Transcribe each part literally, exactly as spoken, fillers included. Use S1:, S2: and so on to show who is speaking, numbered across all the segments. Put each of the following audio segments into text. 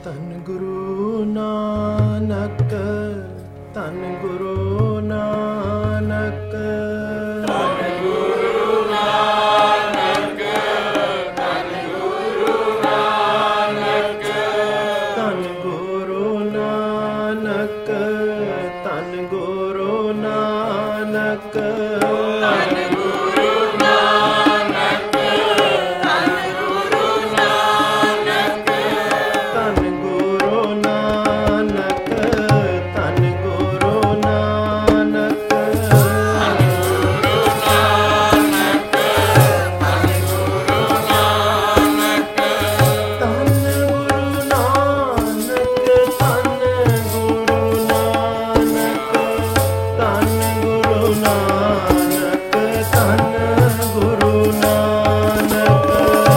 S1: ਧੰਨ ਗੁਰੂ ਨਾਨਕ, ਧੰਨ ਗੁਰੂ ਨਾਨਕ,
S2: ਧੰਨ ਗੁਰੂ ਨਾਨਕ, ਧੰਨ ਗੁਰੂ ਨਾਨਕ,
S1: ਧੰਨ ਗੁਰੂ ਨਾਨਕ, ਧੰਨ ਗੁਰੂ ਨਾਨਕ,
S2: ਧੰਨ ਗੁਰੂ ਨਾਨਕ, ਧੰਨ ਗੁਰੂ ਨਾਨਕ,
S1: ਧੰਨ ਗੁਰੂ ਨਾਨਕ, ਧੰਨ ਗੁਰੂ ਨਾਨਕ,
S2: ਧੰਨ ਗੁਰੂ ਨਾਨਕ, ਧੰਨ ਗੁਰੂ ਨਾਨਕ,
S1: ਧੰਨ ਗੁਰੂ ਨਾਨਕ, ਧੰਨ ਗੁਰੂ ਨਾਨਕ, ਧੰਨ ਗੁਰੂ ਨਾਨਕ, ਧੰਨ ਗੁਰੂ ਨਾਨਕ,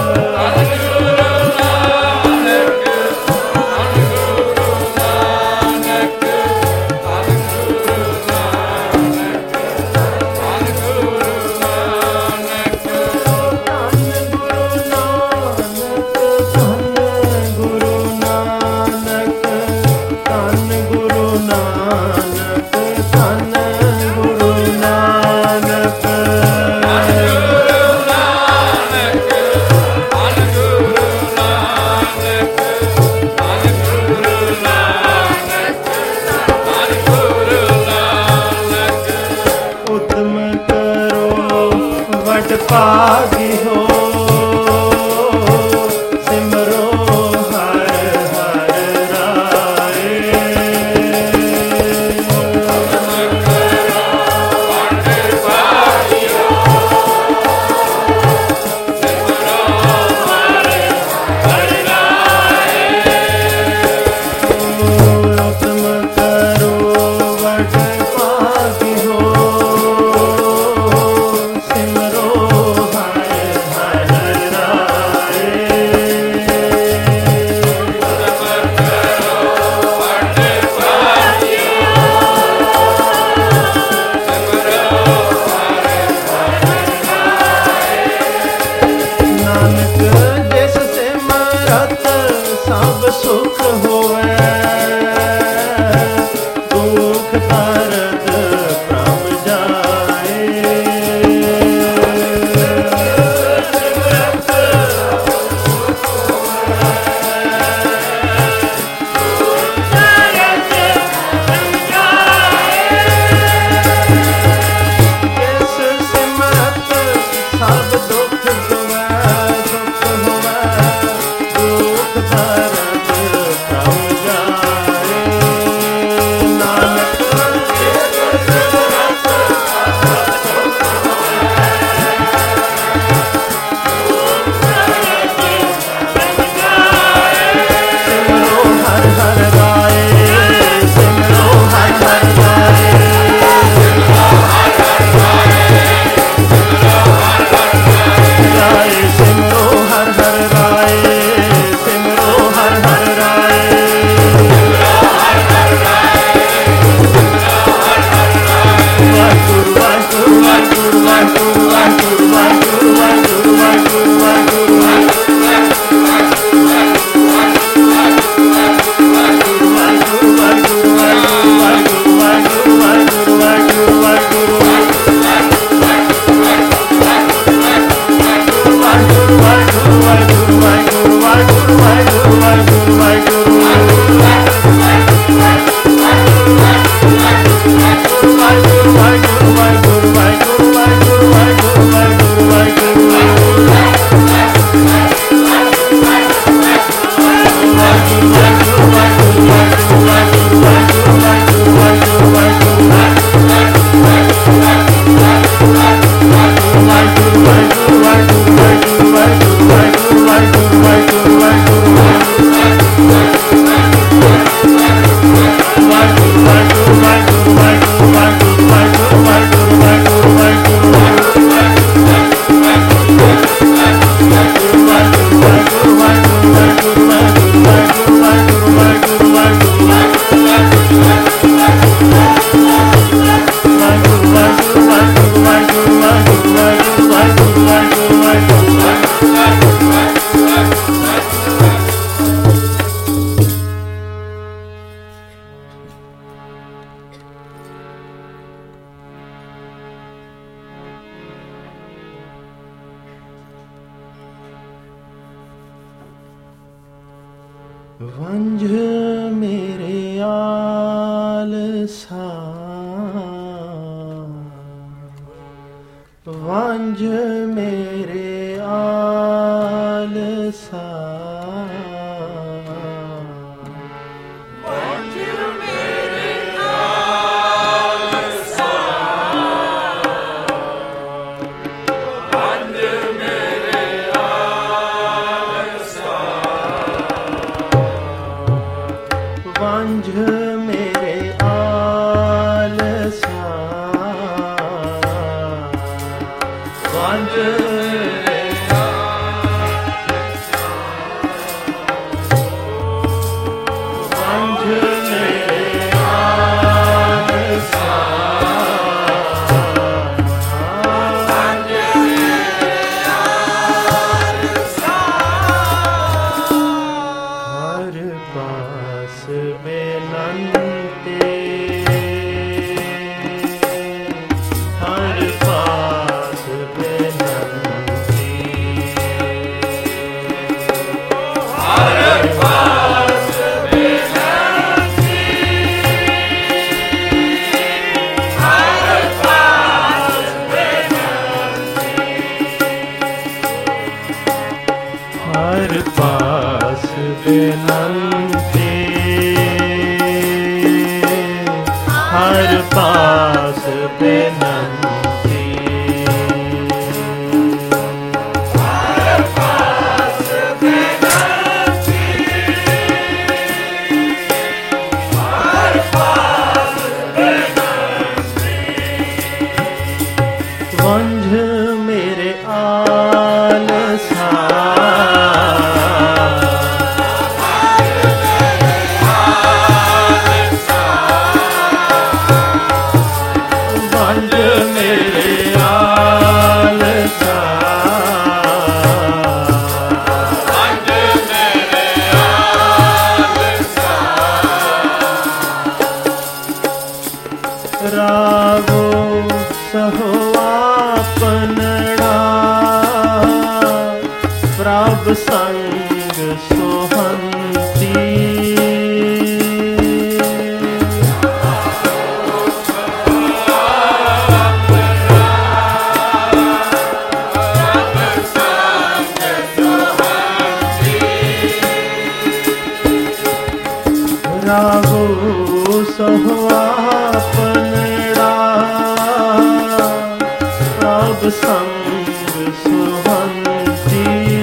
S1: ਭਾਗੀ ਹੋ ਸਿਮਰੋ ਹਰਿ ਹਰਿ ਰਾਏ। ਉਤਮ ਕਰੋ ਵਡ ਭਾਗੀ ਹੋ ਸਿਮਰੋ ਹਰਿ ਹਰਿ ਰਾਏ। ਨਾਨਕ ਜਿਸ ਸਿਮਰਤ ਸਭ ਸੁਖ ਹੋਵੇ, ਦੁਖ ਦਰਦ ਪ੍ਰਭ ਜਾਏ। ਜਿਸ ਸਿਮਰਤ ਸਭ ਦੁਖ ਹੋਵੇ, ਸੁਖ ਹੋਵੇ, ਦੁਖ ਦਰਦ ਪ੍ਰਭ ਜਾਏ। ਨਾਨਕ ਸਿਮਰੋ ਹਰਿ ਹਰਿ ਰਾਏ, ਸਿਮਰੋ ਹਰਿ ਹਰਿ ਰਾਏ। ਰਾਏ ਸਿਮਰੋ ਹਰਿ ਹਰਿ ਰਾਏ, ਸਿਮਰੋ ਹਰਿ ਹਰਿ ਰਾਏ। ਵਾਹਿਗੁਰੂ ਵਾਹਿਗੁਰੂ ਵਾਹਿਗੁਰੂ ਵਾਹਿਗੁਰੂ ਵਾਹਿਗੁਰੂ ਵਾਹਿਗੁਰੂ ਵਾਹਿਗੁਰੂ ਵਾਹਿਗੁਰੂ ਵਾਹਿਗੁਰੂ ਵਾਹਿਗੁਰੂ ਵਾਹਿਗੁਰੂ ਵਾਹਿਗੁਰੂ ਵਾਹਿਗੁਰੂ ਵਾਹਿਗੁਰੂ ਵਾਹਿਗੁਰੂ
S3: वंझ मेरे आलसा, वंझ मेरे आलसा,
S2: वंझ मेरे आलसा, वंझ मेरे आलसा,
S3: वंझ मेरे आलसा, वंझ हर पास बिनती, हर पास बिनती,
S2: हर पास बिनती, हर पास बिनती,
S3: वंझ मेरे आलसा, वंझ मेरे आलसा,
S2: वंझ मेरे आलसा,
S3: रागो सहो आपनड़ा, प्रभ संग सोहंती, रागो सहो आपनड़ा, प्रभ संग सोहंती,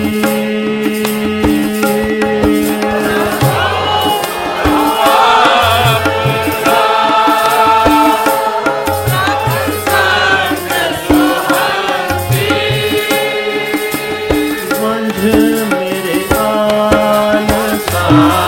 S3: वंझ मेरे आलसा,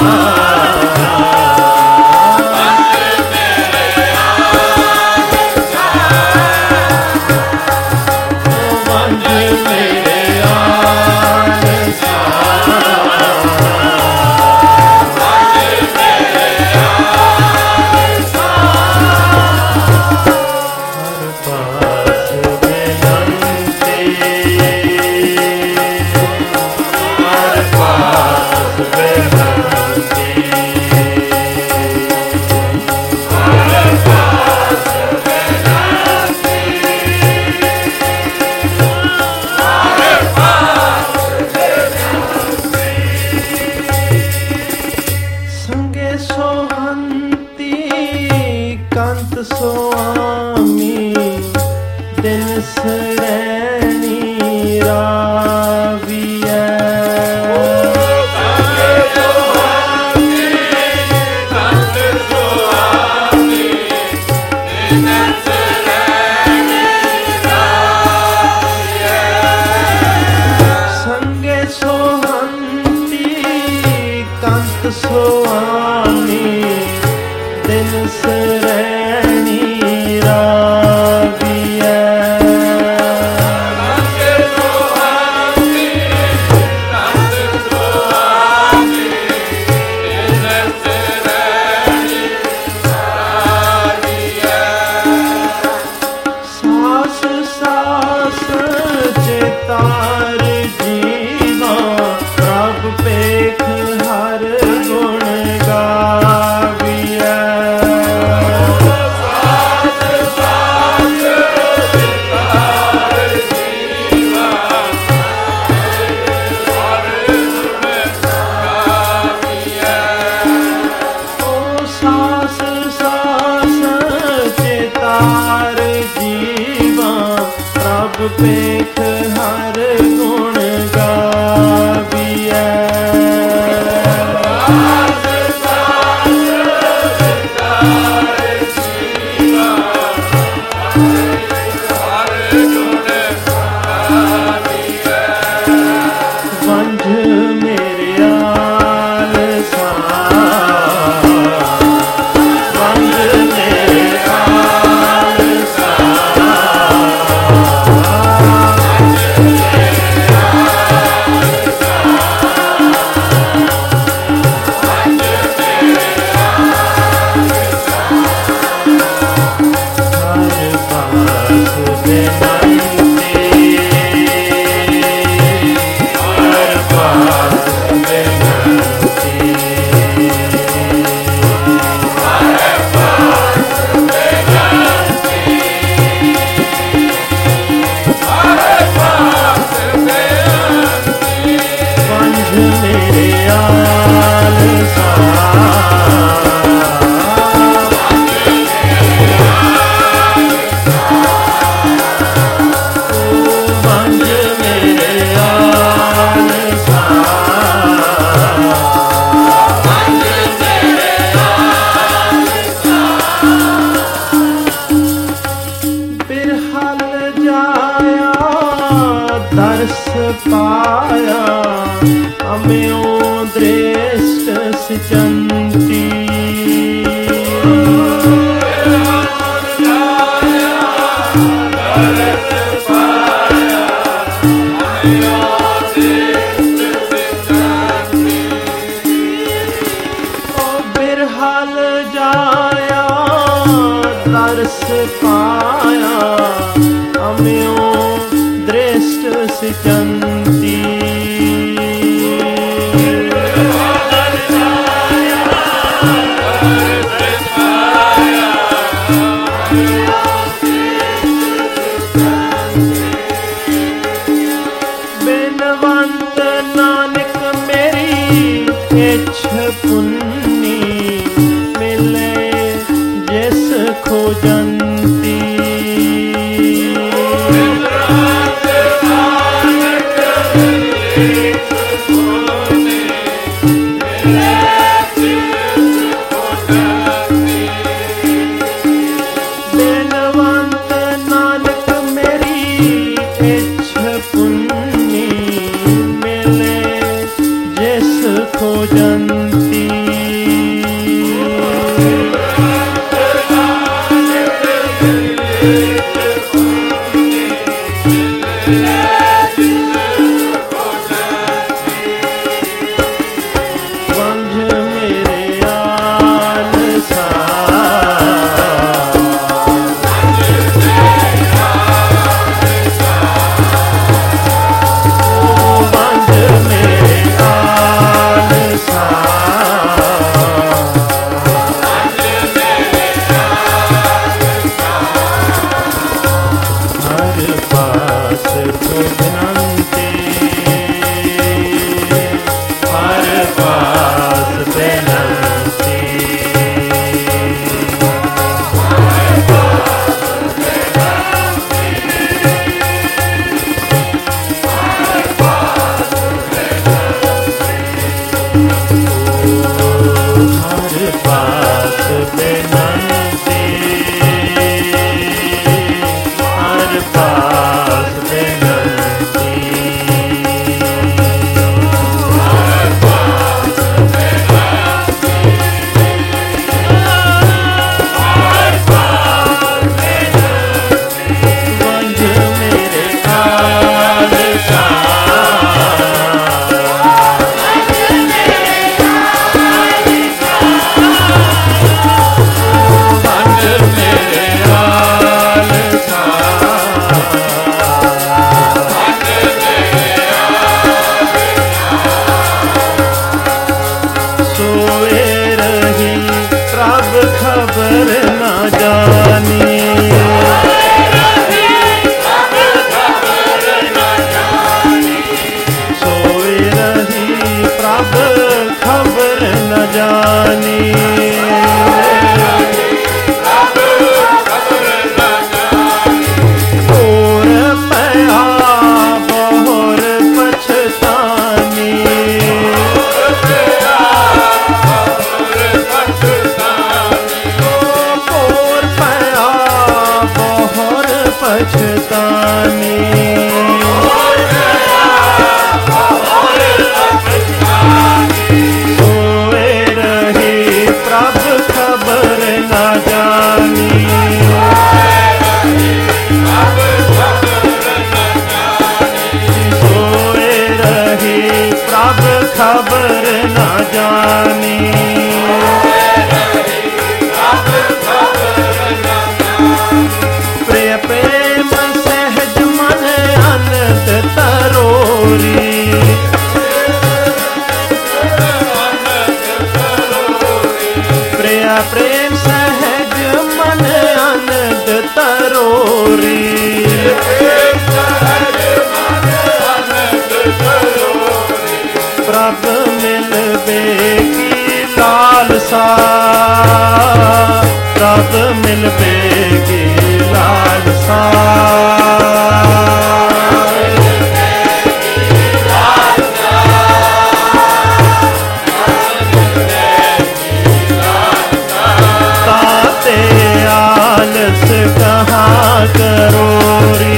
S3: संगे सोहंती कांत स्वामी, दिन सरैनी राविया, संगे सोहंती कांत स्वामी, दिन सरैनी राविया, सास सास चेतार जीवा, प्रभ पेख हर गो पाया अम्यो दृष्ट सिचंती बिनवंत नानक मेरी इच्छ पुन्नी मिले जिस खोजंती बिनवंत नानक मेरी इच्छ पुन्नी मिले जिस खोजंती खबर न जानी सोए रही प्रभ खबर न जानी और पया बहुर पछतानी पछतानी सोए रही प्रभ खबर न जानी सोए रही प्रभ खबर न जानी प्रिय प्रेम सहज मन अनंत तरोरी प्रिय प्रेम सहज मन अनंत तरोरी प्रभ मिलबे की लालसा प्रभ मिलबे की लालसा ताते आलस कहाँ करोरी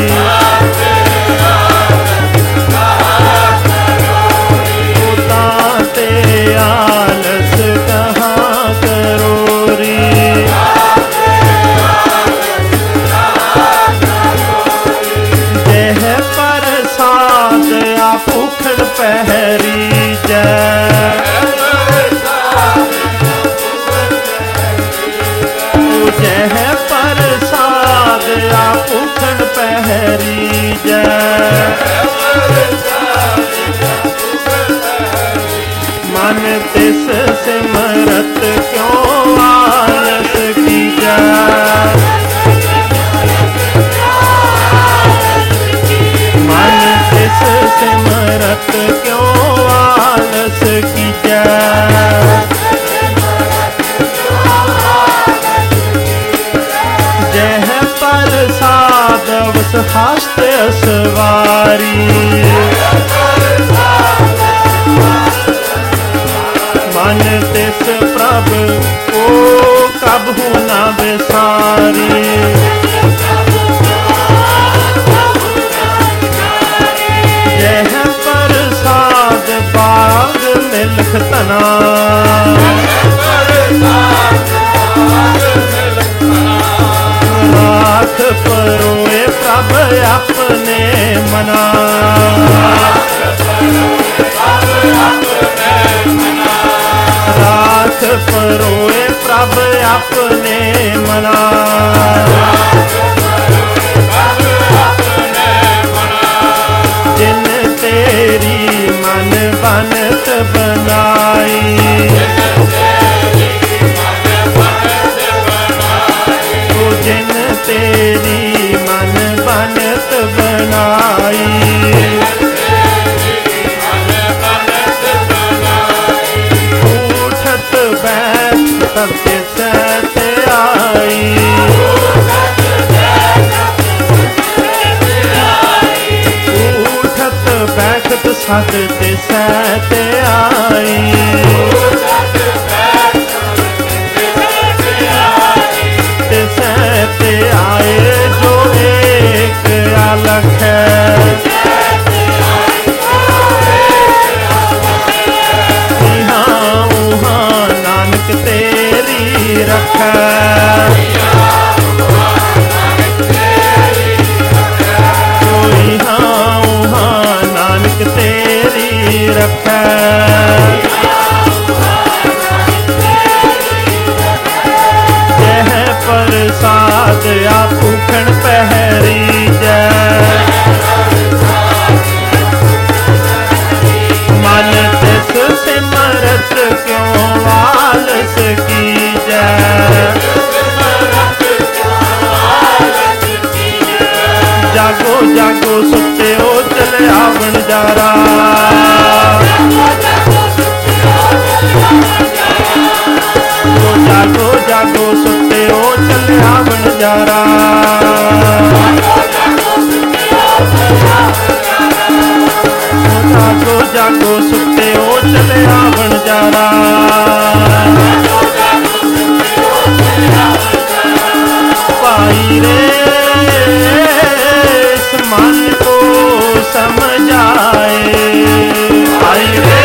S3: ताते आलस कहाँ करोरी मन तिस सिमरत क्यों आलस कीजै। मन तिस सिमरत क्यों आलस कीजै। जह प्रसाद अवस हस्त सवारी। मन तिस प्रभ को कबहु न बिसारी। जह प्रसाद बाग मिलख तना। राख परोए प्रभ अपने मना। राख परोए प्रभ अपने मना। जिन तेरी मन बनत बनाई। जिन तेरी मन बनत बनाई। उठत बैठ सब तिस आई। उठत बैठत सत तिस आई। तिस आए जो एक अलख है। यहाँ उहाँ नानक तेरी रखै। यहाँ उहाँ नानक तेरी रखै। प्रसाद आपूखण पहरी जै। मन तिस सिमरत क्यों आलस कीजै। जागो जागो सुते हो चले आवन जारा। जागो जागो सुते हो चले आवन जारा। जागो जागो सुते हो चले आवन जारा। भाई रे इस मन को समझाए। भाई रे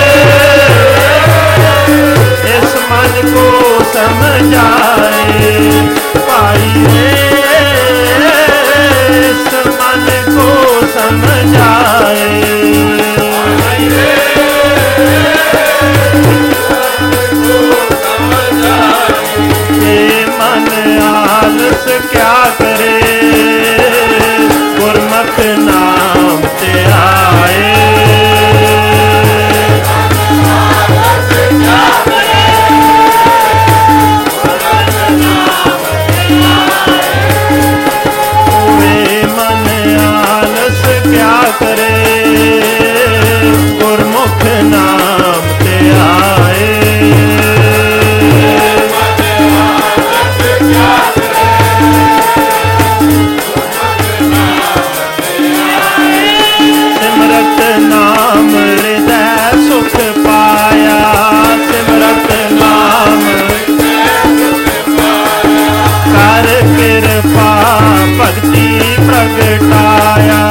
S3: इस मन को समझाए। भाई रे इस मन को समझाए। ये मन आलस क्या करे गुरमुख नाम ते आए। क्या करे गुरमुख नाम ते आए। सिमरत नाम हृदय सुख पाया। सिमरत नाम कर कृपा भक्ति प्रगटाया।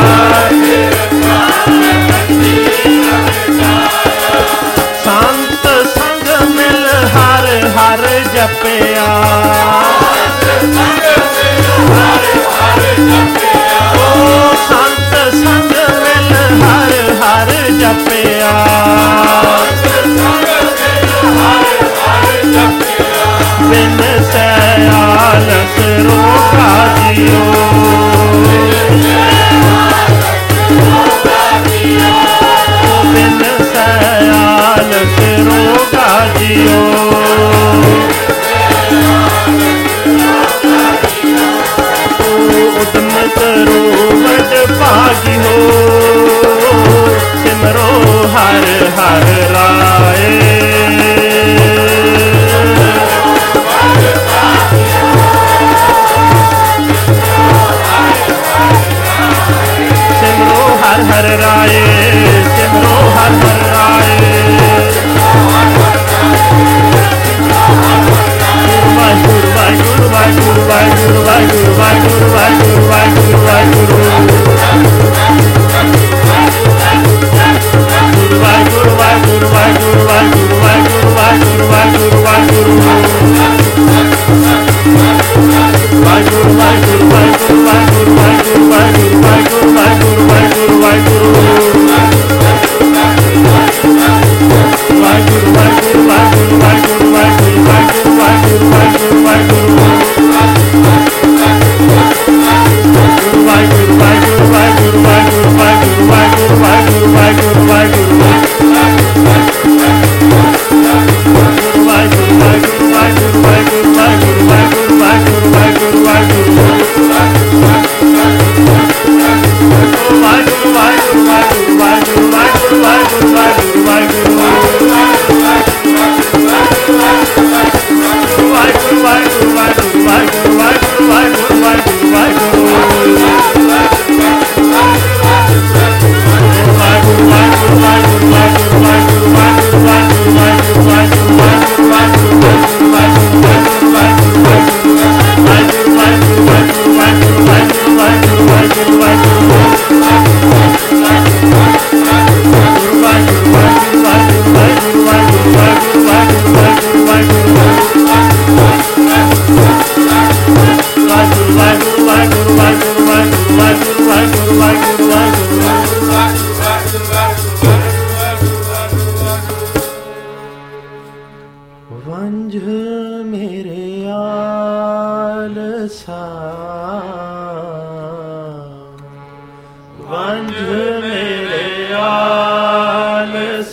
S3: संत संग मिल हर हर जपया। ओ संत संग मिल हर हर जपया। बिन सयालस रोगा जियो। बिन सयालस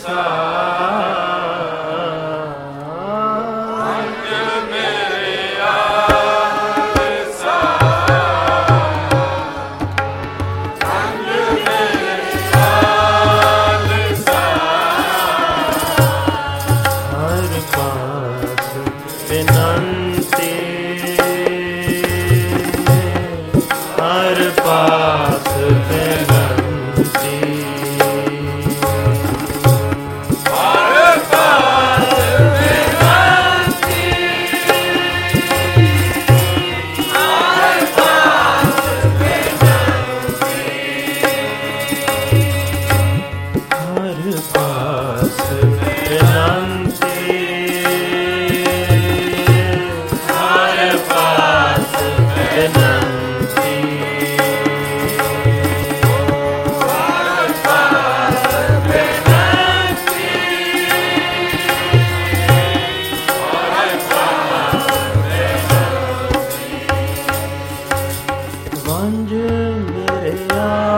S3: ਵੰਜ ਮੇਰੇ ਆ